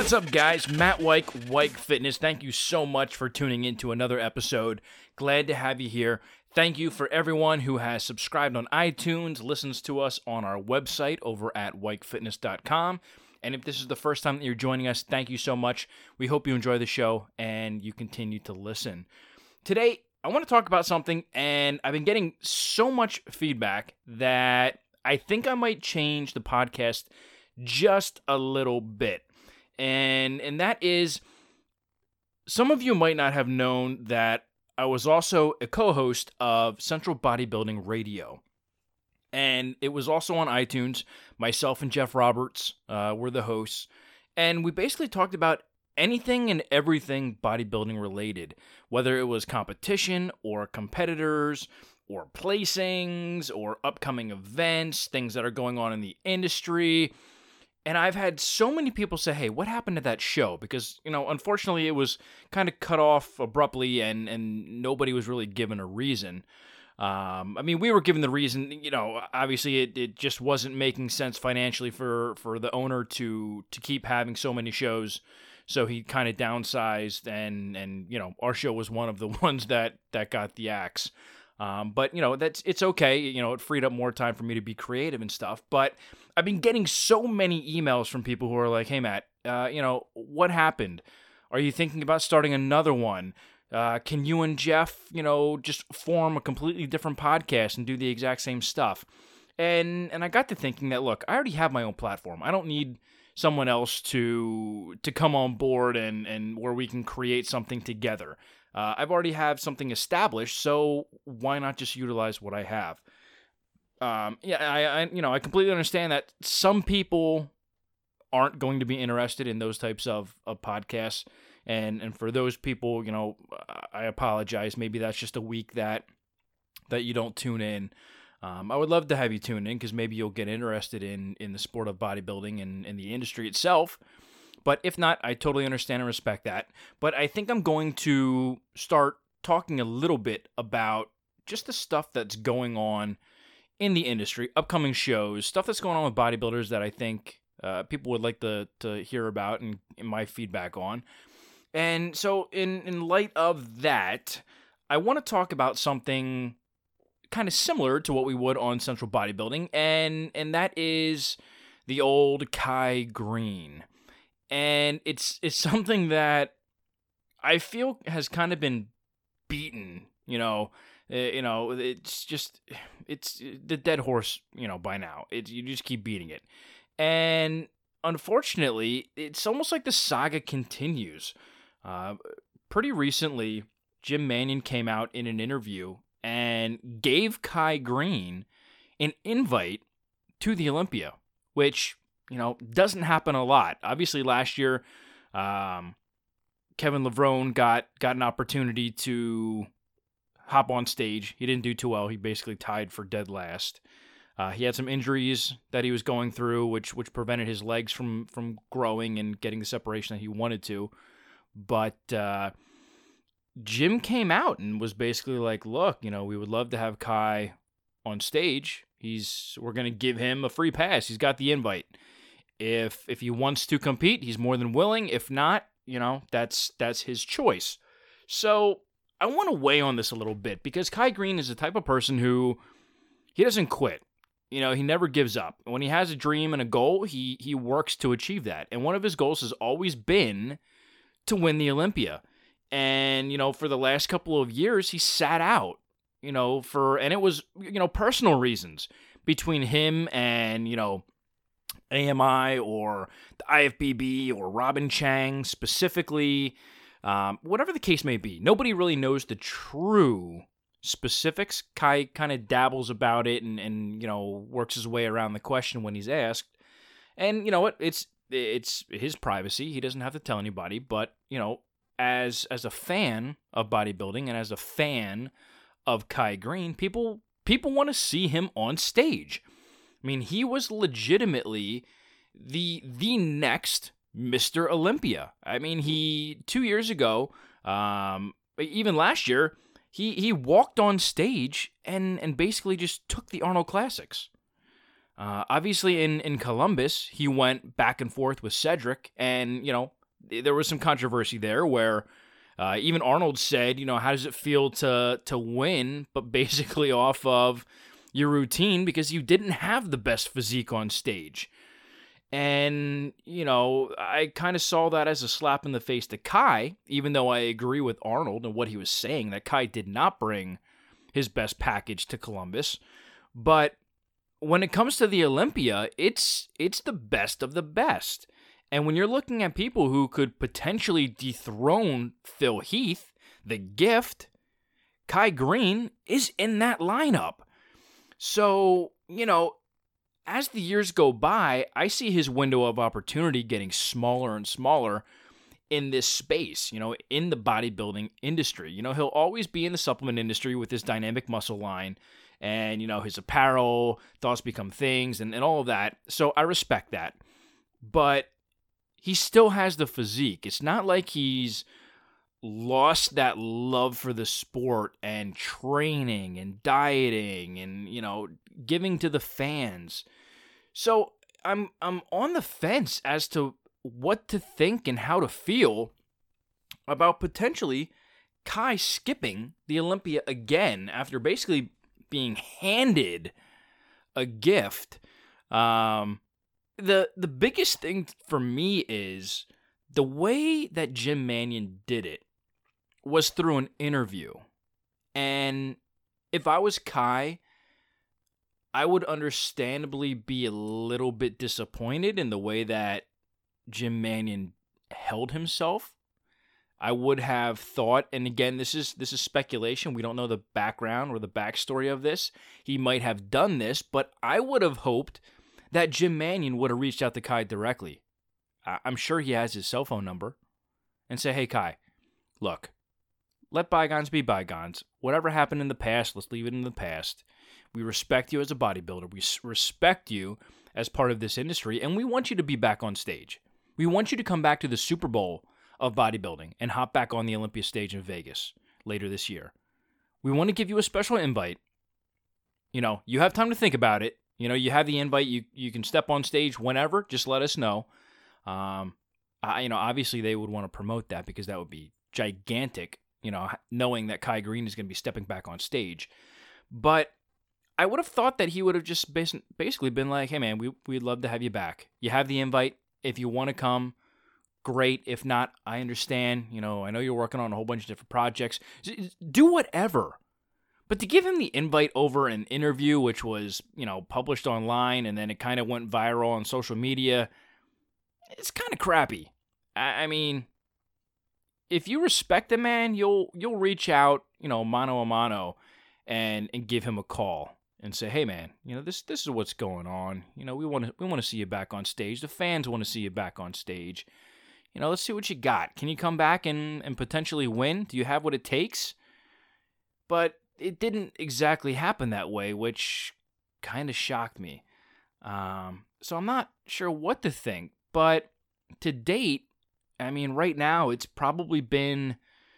What's up, guys? Matt Wyke Fitness. Thank you so much for tuning in to another episode. Glad to have you here. Thank you for everyone who has subscribed on iTunes, listens to us on our website over at wykefitness.com. And if this is the first time that you're joining us, thank you so much. We hope you enjoy the show and you continue to listen. Today, I want to talk about something, and I've been getting so much feedback that I think I might change the podcast just a little bit. And that is, some of you might not have known that I was also a co-host of Central Bodybuilding Radio. And it was also on iTunes. Myself and Jeff Roberts were the hosts. And we basically talked about anything and everything bodybuilding related, whether it was competition or competitors or placings or upcoming events, things that are going on in the industry. And I've had so many people say, hey, what happened to that show? Because, unfortunately, it was kind of cut off abruptly and nobody was really given a reason. We were given the reason, obviously it just wasn't making sense financially for the owner to keep having so many shows. So he kind of downsized and our show was one of the ones that got the axe. But it's okay. It freed up more time for me to be creative and stuff. But I've been getting so many emails from people who are like, hey, Matt, what happened? Are you thinking about starting another one? Can you and Jeff, just form a completely different podcast and do the exact same stuff? And I got to thinking that, look, I already have my own platform. I don't need someone else to come on board and where we can create something together. I've already have something established, so why not just utilize what I have? I completely understand that some people aren't going to be interested in those types of podcasts, and for those people, I apologize. Maybe that's just a week that you don't tune in. I would love to have you tune in because maybe you'll get interested in the sport of bodybuilding and in the industry itself. But if not, I totally understand and respect that. But I think I'm going to start talking a little bit about just the stuff that's going on in the industry, upcoming shows, stuff that's going on with bodybuilders that I think people would like to hear about and my feedback on. And so in light of that, I want to talk about something kind of similar to what we would on Central Bodybuilding, and that is the old Kai Greene. And it's something that I feel has kind of been beaten, it's the dead horse, by now. You just keep beating it. And unfortunately, it's almost like the saga continues. Pretty recently, Jim Manion came out in an interview and gave Kai Greene an invite to the Olympia, which doesn't happen a lot. Obviously, last year, Kevin Levrone got an opportunity to hop on stage. He didn't do too well. He basically tied for dead last. He had some injuries that he was going through, which prevented his legs from growing and getting the separation that he wanted to. But Jim came out and was basically like, look, we would love to have Kai on stage. We're going to give him a free pass. He's got the invite. If he wants to compete, he's more than willing. If not, that's his choice. So I want to weigh on this a little bit because Kai Greene is the type of person who he doesn't quit. He never gives up. When he has a dream and a goal, he works to achieve that. And one of his goals has always been to win the Olympia. And, for the last couple of years, he sat out, and it was, personal reasons between him and, AMI or the IFBB or Robin Chang specifically, whatever the case may be. Nobody really knows the true specifics. Kai kind of dabbles about it and works his way around the question when he's asked. And you know what? It's his privacy. He doesn't have to tell anybody. But, as a fan of bodybuilding and as a fan of Kai Greene, people want to see him on stage. I mean, he was legitimately the next Mr. Olympia. I mean, 2 years ago, even last year, he walked on stage and basically just took the Arnold Classics. Obviously, in Columbus, he went back and forth with Cedric and, there was some controversy there where even Arnold said, how does it feel to win, but basically off of your routine because you didn't have the best physique on stage. And, I kind of saw that as a slap in the face to Kai, even though I agree with Arnold and what he was saying, that Kai did not bring his best package to Columbus. But when it comes to the Olympia, it's the best of the best. And when you're looking at people who could potentially dethrone Phil Heath, the Gift, Kai Green is in that lineup. So, as the years go by, I see his window of opportunity getting smaller and smaller in this space, in the bodybuilding industry. He'll always be in the supplement industry with his dynamic muscle line and, his apparel, thoughts become things, and all of that. So I respect that. But he still has the physique. It's not like he's lost that love for the sport and training and dieting and, giving to the fans. So I'm on the fence as to what to think and how to feel about potentially Kai skipping the Olympia again after basically being handed a gift. The biggest thing for me is the way that Jim Manion did it was through an interview. And if I was Kai, I would understandably be a little bit disappointed in the way that Jim Manion held himself. I would have thought, and again, this is speculation. We don't know the background or the backstory of this. He might have done this, but I would have hoped that Jim Manion would have reached out to Kai directly. I'm sure he has his cell phone number, and say, hey, Kai, look, let bygones be bygones. Whatever happened in the past, let's leave it in the past. We respect you as a bodybuilder. We respect you as part of this industry, and we want you to be back on stage. We want you to come back to the Super Bowl of bodybuilding and hop back on the Olympia stage in Vegas later this year. We want to give you a special invite. You have time to think about it. You have the invite. You can step on stage whenever. Just let us know. Obviously they would want to promote that because that would be gigantic, knowing that Kai Green is going to be stepping back on stage. But I would have thought that he would have just basically been like, hey, man, we'd love to have you back. You have the invite. If you want to come, great. If not, I understand. I know you're working on a whole bunch of different projects. Do whatever. But to give him the invite over an interview, which was, published online, and then it kind of went viral on social media, it's kind of crappy. I mean, if you respect the man, you'll reach out, mano a mano, and give him a call and say, hey, man, this is what's going on. We want to see you back on stage. The fans want to see you back on stage. Let's see what you got. Can you come back and potentially win? Do you have what it takes? But it didn't exactly happen that way, which kind of shocked me. So I'm not sure what to think. But to date, I mean, right now, it's probably been,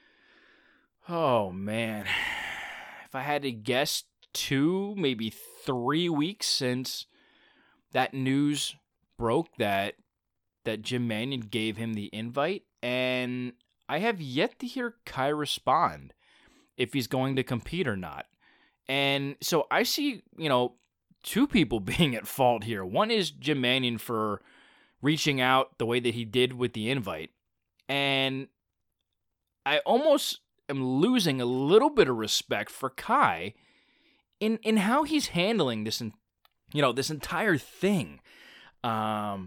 oh man, if I had to guess, 2, maybe 3 weeks since that news broke that Jim Manion gave him the invite, and I have yet to hear Kai respond if he's going to compete or not. And so I see, 2 people being at fault here. One is Jim Manion for reaching out the way that he did with the invite, and I almost am losing a little bit of respect for Kai in how he's handling this, this entire thing. The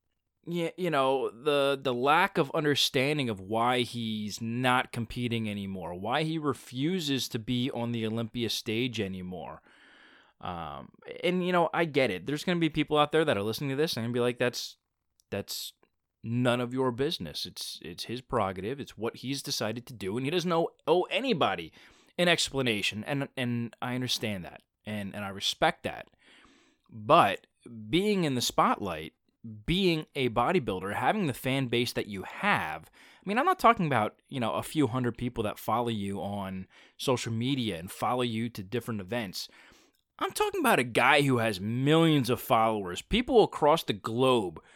lack of understanding of why he's not competing anymore, why he refuses to be on the Olympia stage anymore. I get it. There's going to be people out there that are listening to this and going to be like, that's none of your business. It's his prerogative. It's what he's decided to do, and he doesn't owe anybody an explanation, and I understand that, and I respect that. But being in the spotlight, being a bodybuilder, having the fan base that you have, I mean, I'm not talking about, a few hundred people that follow you on social media and follow you to different events. I'm talking about a guy who has millions of followers, people across the globe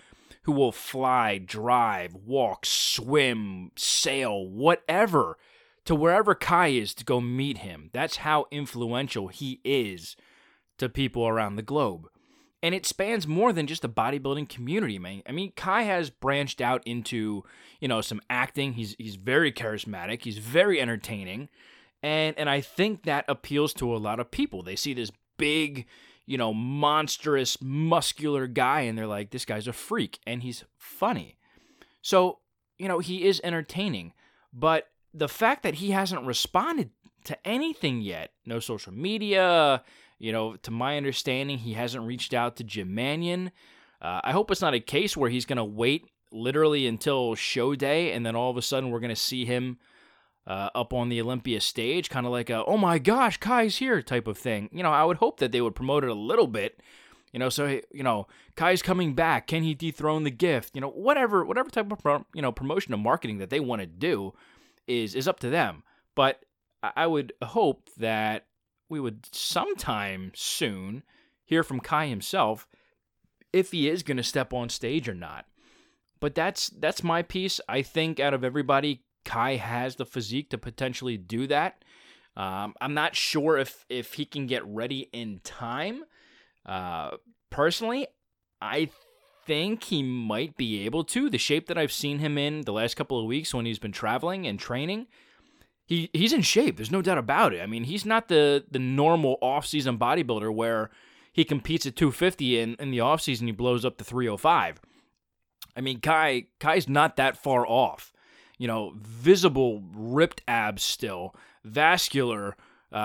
who will fly, drive, walk, swim, sail, whatever, to wherever Kai is to go meet him. That's how influential he is to people around the globe. And it spans more than just the bodybuilding community, man. I mean, Kai has branched out into, some acting. He's very charismatic. He's very entertaining. And I think that appeals to a lot of people. They see this big, monstrous, muscular guy, and they're like, this guy's a freak, and he's funny. So, he is entertaining. But the fact that he hasn't responded to anything yet, no social media, to my understanding, he hasn't reached out to Jim Manion. I hope it's not a case where he's going to wait literally until show day, and then all of a sudden we're going to see him up on the Olympia stage, kind of like a, oh my gosh, Kai's here type of thing. I would hope that they would promote it a little bit, so, Kai's coming back. Can he dethrone the gift? Whatever type of, promotion and marketing that they want to do is up to them. But I would hope that we would sometime soon hear from Kai himself if he is going to step on stage or not. But that's my piece. I think out of everybody, Kai has the physique to potentially do that. I'm not sure if he can get ready in time. Personally, I think he might be able to. The shape that I've seen him in the last couple of weeks when he's been traveling and training, he's in shape. There's no doubt about it. I mean, he's not the normal off-season bodybuilder where he competes at 250 and in the off-season he blows up to 305. I mean, Kai's not that far off. Visible ripped abs still, vascular,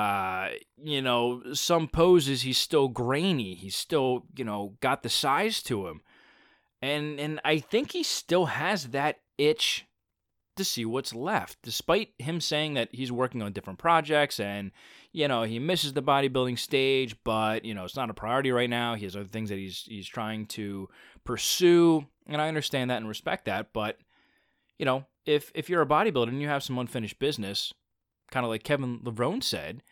some poses he's still grainy. He's still, got the size to him. And I think he still has that itch to see what's left, despite him saying that he's working on different projects and, he misses the bodybuilding stage, but, it's not a priority right now. He has other things that he's trying to pursue, and I understand that and respect that, but, if you're a bodybuilder and you have some unfinished business, kind of like Kevin Levrone said,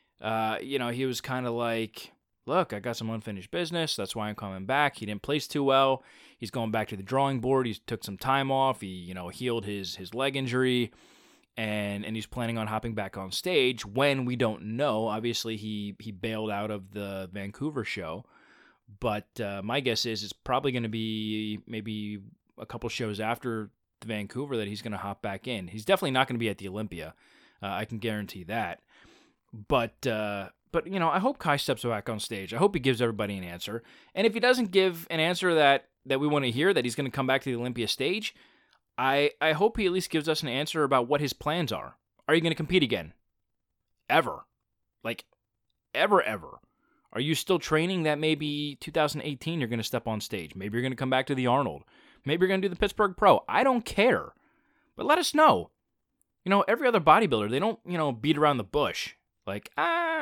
he was kind of like, look, I got some unfinished business. That's why I'm coming back. He didn't place too well. He's going back to the drawing board. He took some time off. He, healed his leg injury, and he's planning on hopping back on stage when we don't know. Obviously, he bailed out of the Vancouver show, but my guess is it's probably going to be maybe a couple shows after the Vancouver that he's going to hop back in. He's definitely not going to be at the Olympia. I can guarantee that. But I hope Kai steps back on stage. I hope he gives everybody an answer. And if he doesn't give an answer that we want to hear, that he's going to come back to the Olympia stage, I hope he at least gives us an answer about what his plans are. Are you going to compete again? Ever? Like, ever? Are you still training that maybe 2018 you're going to step on stage? Maybe you're going to come back to the Arnold. Maybe you're going to do the Pittsburgh Pro. I don't care. But let us know. Every other bodybuilder, they don't, beat around the bush. Like,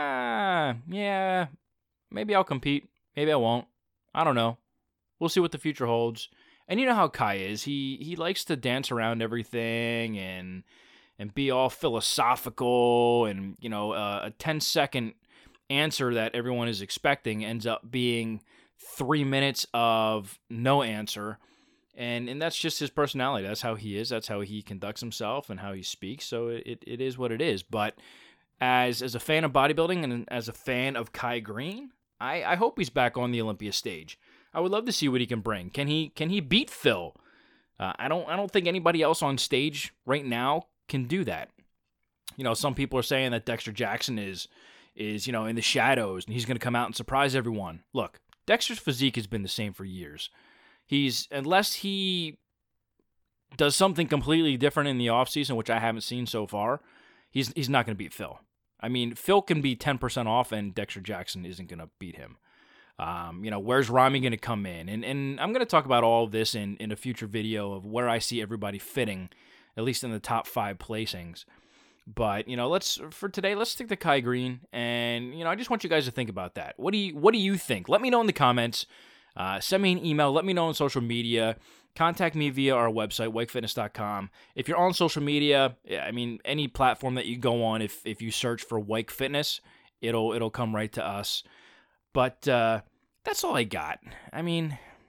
yeah, maybe I'll compete. Maybe I won't. I don't know. We'll see what the future holds. And you know how Kai is. He likes to dance around everything and be all philosophical. And, a 10-second answer that everyone is expecting ends up being 3 minutes of no answer. And that's just his personality. That's how he is. That's how he conducts himself and how he speaks. So it is what it is. But as a fan of bodybuilding and as a fan of Kai Greene, I hope he's back on the Olympia stage. I would love to see what he can bring. Can he beat Phil? I don't think anybody else on stage right now can do that. Some people are saying that Dexter Jackson is in the shadows and he's going to come out and surprise everyone. Look, Dexter's physique has been the same for years. Unless he does something completely different in the offseason, which I haven't seen so far, he's not going to beat Phil. I mean, Phil can be 10% off, and Dexter Jackson isn't going to beat him. Where's Rami going to come in? And I'm going to talk about all of this in a future video of where I see everybody fitting, at least in the top 5 placings. But, for today, let's stick to Kai Greene. And, I just want you guys to think about that. What do you think? Let me know in the comments. Send me an email. Let me know on social media. Contact me via our website, WikeFitness.com. If you're on social media, any platform that you go on, if you search for Wike Fitness, it'll come right to us. But that's all I got.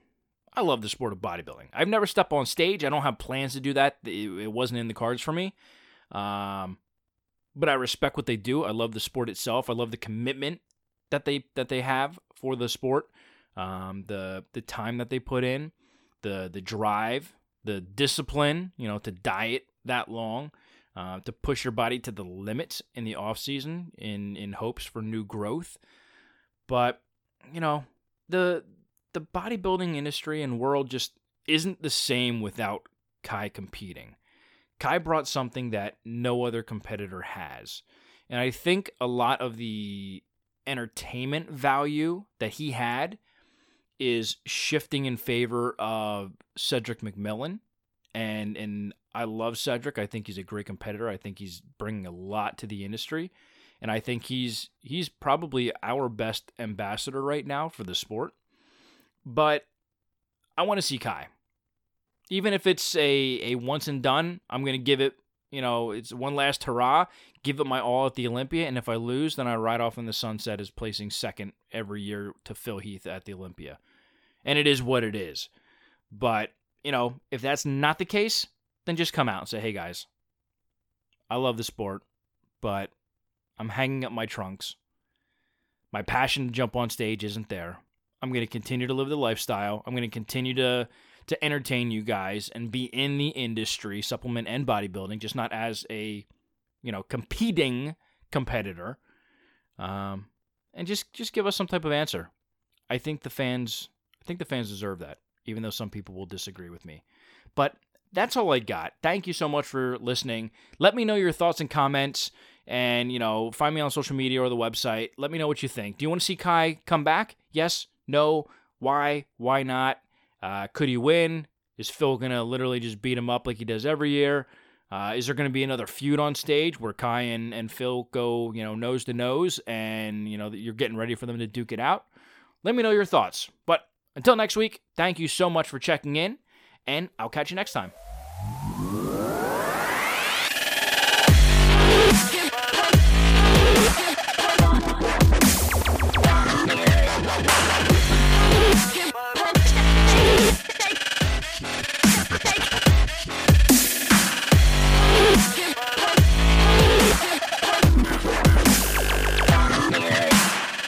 I love the sport of bodybuilding. I've never stepped on stage. I don't have plans to do that. It wasn't in the cards for me. But I respect what they do. I love the sport itself. I love the commitment that they have for the sport. The time that they put in, the drive, the discipline, to diet that long, to push your body to the limits in the off season in hopes for new growth. But, the bodybuilding industry and world just isn't the same without Kai competing. Kai brought something that no other competitor has. And I think a lot of the entertainment value that he had is shifting in favor of Cedric McMillan. And I love Cedric. I think he's a great competitor. I think he's bringing a lot to the industry. And I think he's probably our best ambassador right now for the sport. But I want to see Kai. Even if it's a once and done, I'm going to give it, it's one last hurrah, give it my all at the Olympia, and if I lose, then I ride off in the sunset as placing second every year to Phil Heath at the Olympia. And it is what it is. But, if that's not the case, then just come out and say, hey guys, I love the sport, but I'm hanging up my trunks. My passion to jump on stage isn't there. I'm going to continue to live the lifestyle. I'm going to continue to entertain you guys and be in the industry, supplement and bodybuilding, just not as a, competing competitor. And just give us some type of answer. I think the fans deserve that, even though some people will disagree with me. But that's all I got. Thank you so much for listening. Let me know your thoughts and comments, and, find me on social media or the website. Let me know what you think. Do you want to see Kai come back? Yes? No? Why? Why not? Could he win? Is Phil going to literally just beat him up like he does every year? Is there going to be another feud on stage where Kai and Phil go, nose to nose, and, you're getting ready for them to duke it out? Let me know your thoughts. But until next week, thank you so much for checking in, and I'll catch you next time.